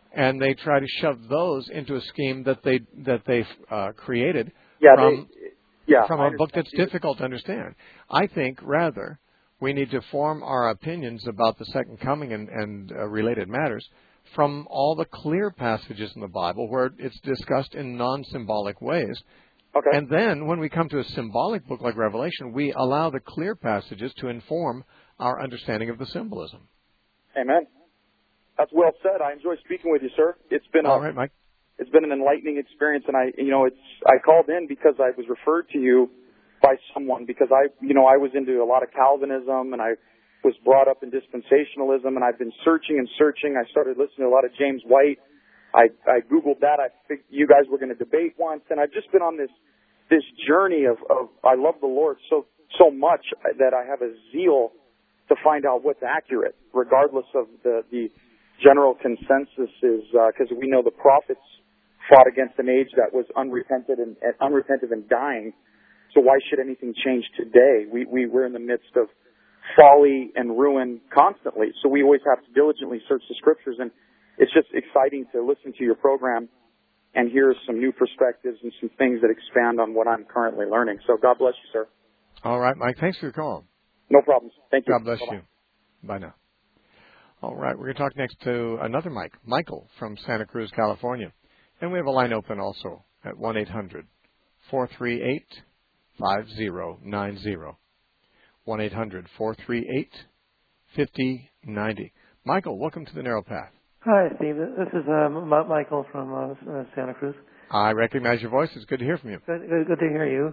and they try to shove those into a scheme that they that they've uh, created yeah, from they, yeah, from a book that's difficult to understand. I think rather we need to form our opinions about the second coming and, and uh, related matters from all the clear passages in the Bible where it's discussed in non-symbolic ways. Okay. And then when we come to a symbolic book like Revelation, we allow the clear passages to inform our understanding of the symbolism. Amen. That's well said. I enjoy speaking with you, sir. It's been all a, right, Mike. It's been an enlightening experience, and I, you know, it's I called in because I was referred to you by someone because I, you know, I was into a lot of Calvinism and I was brought up in dispensationalism, and I've been searching and searching. I started listening to a lot of James White. I, I Googled that. I figured you guys were going to debate once, and I've just been on this this journey of, of I love the Lord so so much that I have a zeal to find out what's accurate, regardless of the, the general consensus is, because uh, we know the prophets fought against an age that was unrepentant and, and unrepentant and dying. So why should anything change today? We, we, we're in the midst of folly and ruin constantly. So we always have to diligently search the scriptures, and it's just exciting to listen to your program and hear some new perspectives and some things that expand on what I'm currently learning. So God bless you, sir. All right, Mike. Thanks for your call. No problems. Thank you. God bless Bye-bye. you. Bye now. All right, we're going to talk next to another Mike, Michael from Santa Cruz, California. And we have a line open also at one eight hundred four three eight five zero nine zero. one eight hundred four three eight five zero nine zero. Michael, welcome to the Narrow Path. Hi, Steve. This is uh, M- Michael from uh, Santa Cruz. I recognize your voice. It's good to hear from you. Good, good, good to hear you.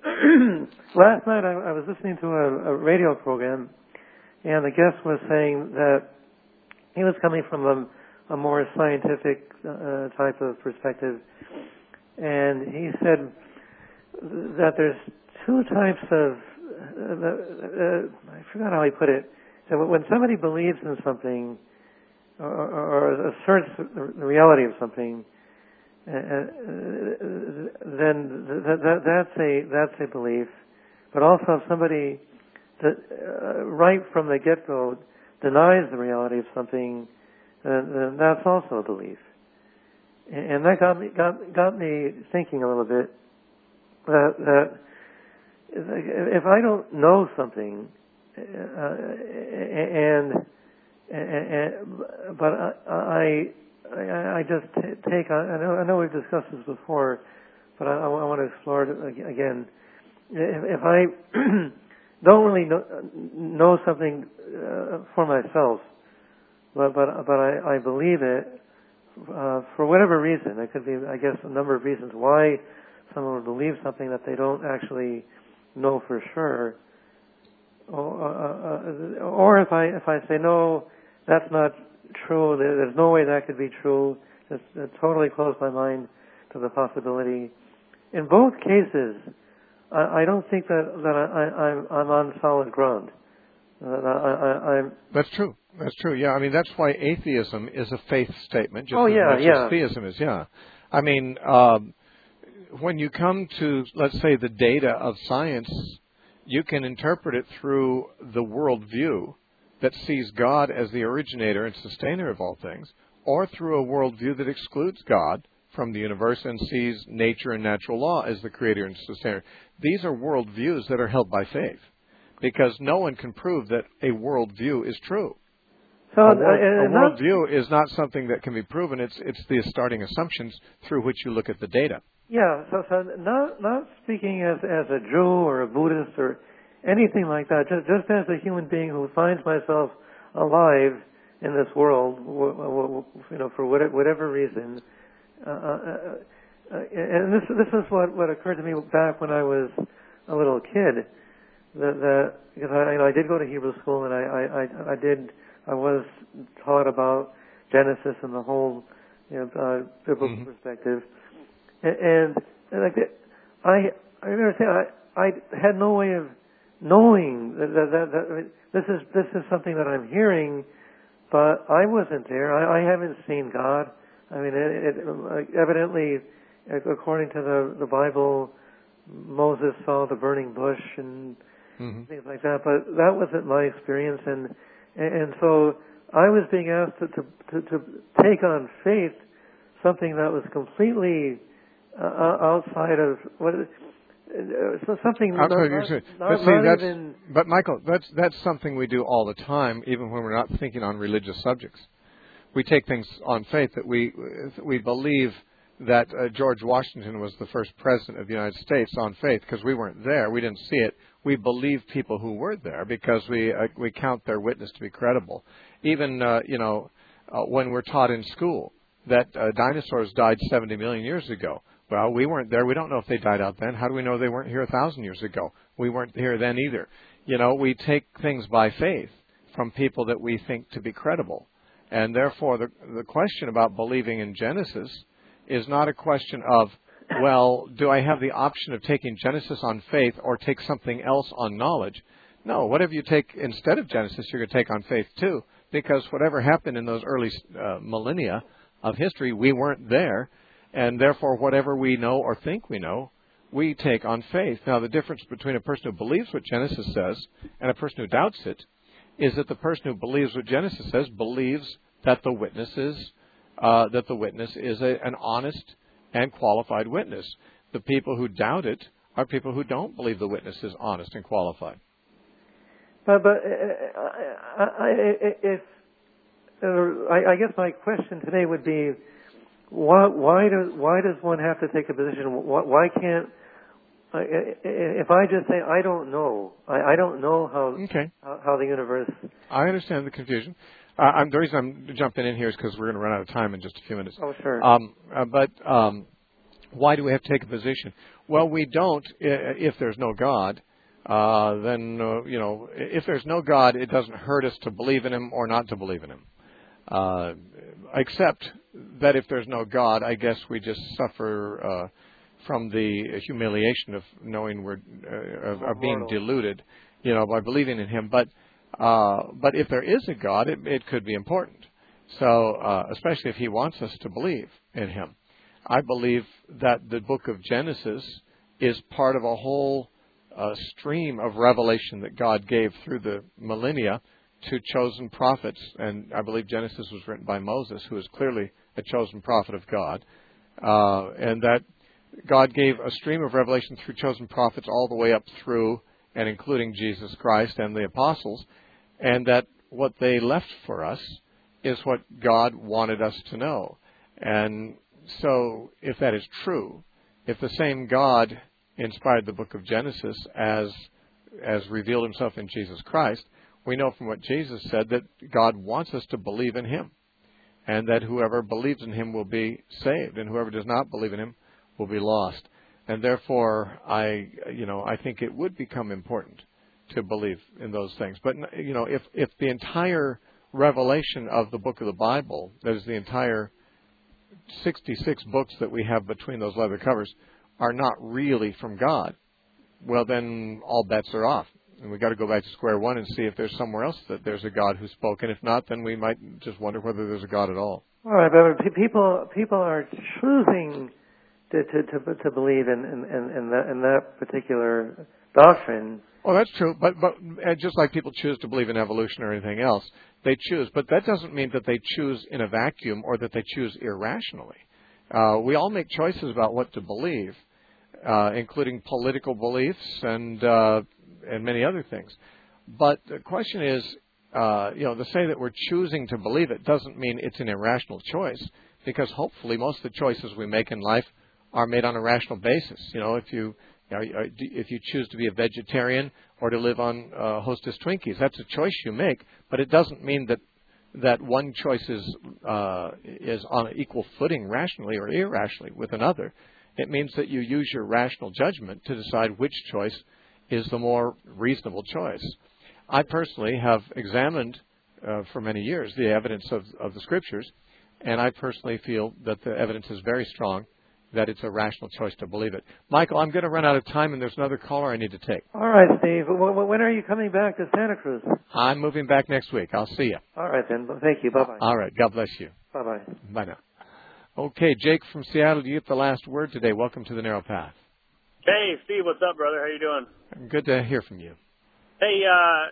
Last night I, I was listening to a, a radio program, and the guest was saying that he was coming from a, a more scientific uh, type of perspective, and he said that there's two types of, uh, uh, I forgot how he put it, that when somebody believes in something or, or asserts the reality of something, Uh, then th- th- that's a that's a belief, but also if somebody that, uh, right from the get-go denies the reality of something, then, then that's also a belief. And, and that got me got got me thinking a little bit that, that if I don't know something, uh, and, and, and but I. I I, I just t- take on, I know, I know we've discussed this before, but I, I want to explore it again. If, if I don't really know, know something uh, for myself, but but, but I, I believe it uh, for whatever reason, it could be, I guess, a number of reasons why someone would believe something that they don't actually know for sure. Or, uh, uh, or if I if I say no, that's not true, there's no way that could be true, just uh, totally closed my mind to the possibility. In both cases, I, I don't think that that I, I, I'm I'm on solid ground. Uh, I, I, I'm That's true. That's true. Yeah, I mean that's why atheism is a faith statement, just oh, as yeah, much yeah. as theism is. Yeah, I mean um, when you come to, let's say, the data of science, you can interpret it through the worldview that sees God as the originator and sustainer of all things, or through a worldview that excludes God from the universe and sees nature and natural law as the creator and sustainer. These are worldviews that are held by faith, because no one can prove that a worldview is true. So a, uh, world, a not, worldview is not something that can be proven. It's it's the starting assumptions through which you look at the data. Yeah, so so not not speaking as as a Jew or a Buddhist or anything like that, just, just as a human being who finds myself alive in this world, you know, for whatever reason. Uh, uh, and this this is what, what occurred to me back when I was a little kid. That, that because I, you know, I did go to Hebrew school, and I, I, I did I was taught about Genesis and the whole, you know, uh, biblical mm-hmm. perspective. And, and, and like I I remember saying I I had no way of knowing that, that, that, that I mean, this is this is something that I'm hearing, but I wasn't there. I, I haven't seen God. I mean, it, it, evidently, according to the the Bible, Moses saw the burning bush and mm-hmm. things like that. But that wasn't my experience, and and so I was being asked to, to, to, to take on faith something that was completely uh, outside of what. So something not, not, not, but, see, not that's, even. But Michael, that's that's something we do all the time, even when we're not thinking on religious subjects. We take things on faith that we we believe that uh, George Washington was the first president of the United States on faith because we weren't there, we didn't see it. We believe people who were there because we uh, we count their witness to be credible. Even uh, you know uh, when we're taught in school that uh, dinosaurs died seventy million years ago. Well, we weren't there. We don't know if they died out then. How do we know they weren't here a thousand years ago? We weren't here then either. You know, we take things by faith from people that we think to be credible. And therefore, the, the question about believing in Genesis is not a question of, well, do I have the option of taking Genesis on faith or take something else on knowledge? No, whatever you take instead of Genesis, you're going to take on faith too, because whatever happened in those early uh, millennia of history, we weren't there. And therefore, whatever we know or think we know, we take on faith. Now, the difference between a person who believes what Genesis says and a person who doubts it is that the person who believes what Genesis says believes that the witness is, uh, that the witness is a, an honest and qualified witness. The people who doubt it are people who don't believe the witness is honest and qualified. But, but uh, I, I, if uh, I, I guess my question today would be, Why, why does why does one have to take a position? Why, why can't if I just say I don't know, I, I don't know how, okay. how how the universe. I understand the confusion. Uh, I'm, the reason I'm jumping in here is because we're going to run out of time in just a few minutes. Oh, sure. Um, uh, but um, why do we have to take a position? Well, we don't if there's no God. Uh, then uh, you know, if there's no God, it doesn't hurt us to believe in Him or not to believe in Him. Uh, except that if there's no God, I guess we just suffer uh, from the humiliation of knowing we're uh, of, of being deluded, you know, by believing in Him. But uh, but if there is a God, it, it could be important. So uh, especially if He wants us to believe in Him, I believe that the book of Genesis is part of a whole uh, stream of revelation that God gave through the millennia to chosen prophets, and I believe Genesis was written by Moses, who is clearly a chosen prophet of God, uh, and that God gave a stream of revelation through chosen prophets all the way up through and including Jesus Christ and the apostles, and that what they left for us is what God wanted us to know. And so if that is true, if the same God inspired the book of Genesis as as revealed Himself in Jesus Christ, we know from what Jesus said that God wants us to believe in Him, and that whoever believes in Him will be saved, and whoever does not believe in Him will be lost. And therefore, I, you know, I think it would become important to believe in those things. But you know, if if the entire revelation of the book of the Bible, that is the entire sixty-six books that we have between those leather covers, are not really from God, well, then all bets are off. And we've got to go back to square one and see if there's somewhere else that there's a God who spoke. And if not, then we might just wonder whether there's a God at all. All right, but people people are choosing to to to, to believe in in, in, that, in that particular doctrine. Well, that's true. But but just like people choose to believe in evolution or anything else, they choose. But that doesn't mean that they choose in a vacuum or that they choose irrationally. Uh, we all make choices about what to believe, uh, including political beliefs and uh, and many other things. But the question is, uh, you know, to say that we're choosing to believe it doesn't mean it's an irrational choice, because hopefully most of the choices we make in life are made on a rational basis. You know, if you you know, if you choose to be a vegetarian or to live on uh, Hostess Twinkies, that's a choice you make, but it doesn't mean that that one choice is uh, is on an equal footing rationally or irrationally with another. It means that you use your rational judgment to decide which choice is the more reasonable choice. I personally have examined uh, for many years the evidence of, of the Scriptures, and I personally feel that the evidence is very strong that it's a rational choice to believe it. Michael, I'm going to run out of time, and there's another caller I need to take. All right, Steve. When are you coming back to Santa Cruz? I'm moving back next week. I'll see you. All right, then. Thank you. Bye-bye. All right. God bless you. Bye-bye. Bye now. Okay, Jake from Seattle, you get the last word today. Welcome to the Narrow Path. Hey, Steve. What's up, brother? How you doing? Good to hear from you. Hey, uh,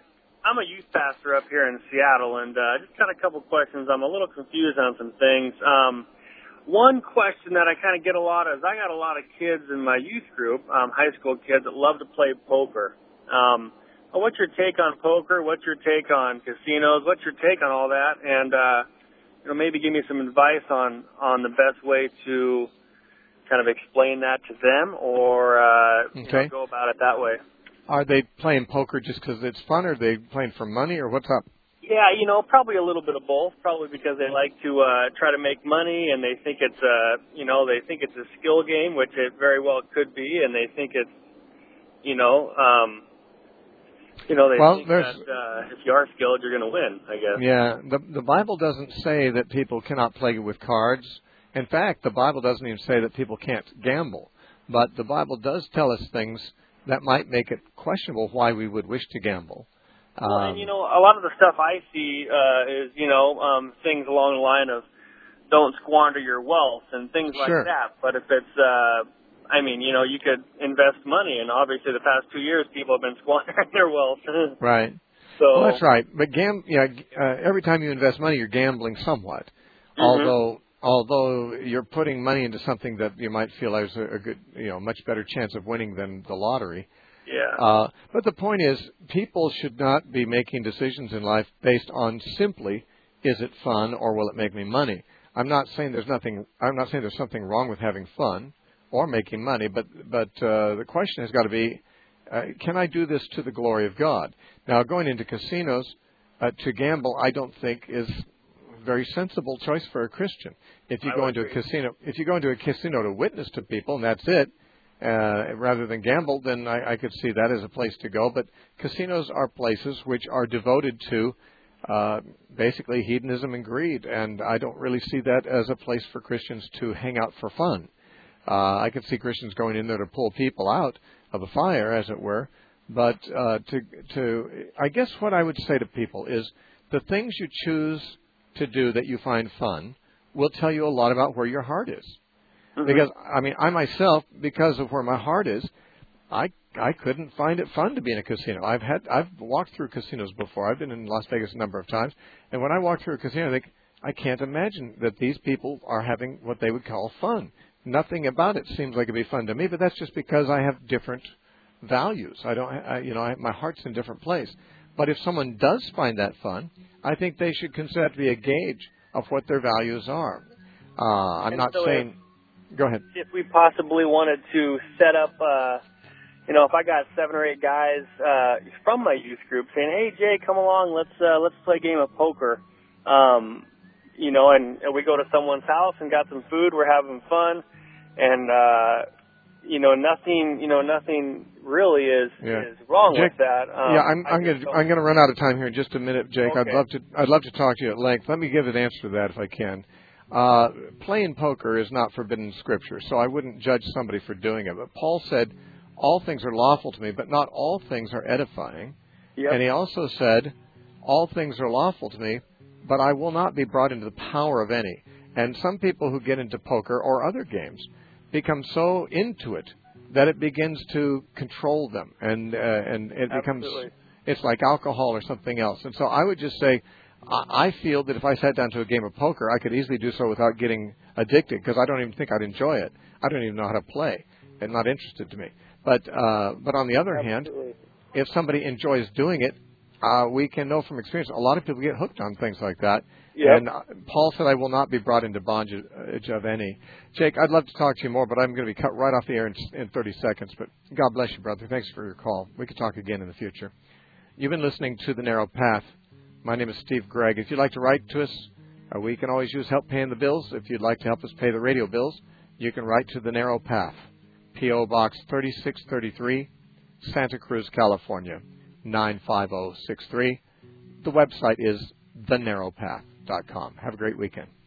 I'm a youth pastor up here in Seattle, and uh, just got a couple questions. I'm a little confused on some things. Um, one question that I kind of get a lot of is I got a lot of kids in my youth group, um, high school kids, that love to play poker. Um, what's your take on poker? What's your take on casinos? What's your take on all that? And uh, you know, maybe give me some advice on, on the best way to kind of explain that to them, or uh, okay. you know, go about it that way. Are they playing poker just because it's fun, or are they playing for money, or what's up? Yeah, you know, probably a little bit of both. Probably because they like to uh, try to make money, and they think it's a, you know, they think it's a skill game, which it very well could be, and they think it's, you know, um, you know, they well, think that uh, if you are skilled, you're going to win, I guess. Yeah, the the Bible doesn't say that people cannot play with cards. In fact, the Bible doesn't even say that people can't gamble. But the Bible does tell us things that might make it questionable why we would wish to gamble. Well, Um, and, you know, a lot of the stuff I see uh, is, you know, um, things along the line of don't squander your wealth and things like Sure. that. But if it's, uh, I mean, you know, you could invest money, and obviously the past two years people have been squandering their wealth. Right. So Well, that's right. But gam- yeah, uh, every time you invest money, you're gambling somewhat. Mm-hmm. Although, although you're putting money into something that you might feel there's a, a good, you know, much better chance of winning than the lottery. Yeah. Uh, but the point is, people should not be making decisions in life based on simply, is it fun or will it make me money? I'm not saying there's nothing. I'm not saying there's something wrong with having fun or making money, but but uh, the question has got to be, uh, can I do this to the glory of God? Now, going into casinos uh, to gamble, I don't think is a very sensible choice for a Christian. If you I go would into agree. a casino, if you go into a casino to witness to people and that's it, uh, rather than gamble, then I, I could see that as a place to go. But casinos are places which are devoted to uh, basically hedonism and greed, and I don't really see that as a place for Christians to hang out for fun. Uh, I could see Christians going in there to pull people out of a fire, as it were. But uh, to, to, I guess what I would say to people is the things you choose to do that you find fun will tell you a lot about where your heart is. Mm-hmm. Because, I mean, I myself, because of where my heart is, I I couldn't find it fun to be in a casino. I've had I've walked through casinos before. I've been in Las Vegas a number of times, and when I walk through a casino, I think I can't imagine that these people are having what they would call fun. Nothing about it seems like it'd be fun to me, but that's just because I have different values. I don't, I, you know, I, my heart's in a different place. But if someone does find that fun, I think they should consider it to be a gauge of what their values are. Uh, I'm And not so saying. Go ahead. If we possibly wanted to set up, uh, you know, if I got seven or eight guys uh, from my youth group saying, "Hey, Jay, come along, let's uh, let's play a game of poker," um, you know, and, and we go to someone's house and got some food, we're having fun, and uh, you know, nothing, you know, nothing really is Yeah. is wrong Jake, with that. Um, yeah, I'm, I'm going to I'm going to run out of time here in just a minute, Jake. Okay. I'd love to I'd love to talk to you at length. Let me give an answer to that if I can. Uh, playing poker is not forbidden in Scripture, so I wouldn't judge somebody for doing it. But Paul said, all things are lawful to me, but not all things are edifying. Yep. And he also said, all things are lawful to me, but I will not be brought into the power of any. And some people who get into poker or other games become so into it that it begins to control them, and uh, and it becomes Absolutely. it's like alcohol or something else. And so I would just say, I feel that if I sat down to a game of poker, I could easily do so without getting addicted, because I don't even think I'd enjoy it. I don't even know how to play. It's not interested to me. But uh, but on the other Absolutely. hand, if somebody enjoys doing it, uh, we can know from experience a lot of people get hooked on things like that. Yep. And uh, Paul said, I will not be brought into bondage of any. Jake, I'd love to talk to you more, but I'm going to be cut right off the air in, in thirty seconds. But God bless you, brother. Thanks for your call. We could talk again in the future. You've been listening to The Narrow Path. My name is Steve Gregg. If you'd like to write to us, uh, we can always use help paying the bills. If you'd like to help us pay the radio bills, you can write to The Narrow Path, P O. Box thirty-six thirty-three, Santa Cruz, California, nine five zero six three. The website is the narrow path dot com. Have a great weekend.